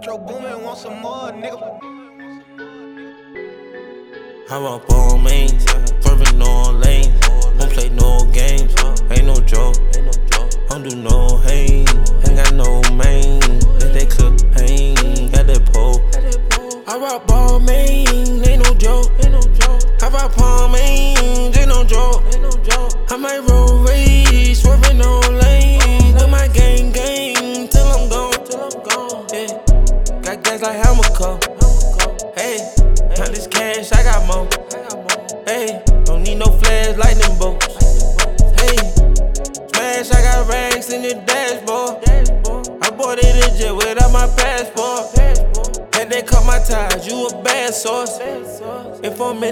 Metro Boomin, want some more, nigga. How about ball mains? Swerving no lanes. Won't play no games. Ain't no joke. Don't do no hang. Ain't got no main. Let that clip hang. Got that pole. How about ball mains? Ain't no joke. How about palm mains? Ain't no joke. I might roll race. Swerving no lanes. Do my gang till I'm gone. Yeah. Got gas like Hamilco. Hey, not this cash, I got more. Hey, don't need no flash, lightning bolts. Hey, smash, I got rags in the dashboard. I bought it in jet without my passport. And they cut my ties, you a bad source. If I'm in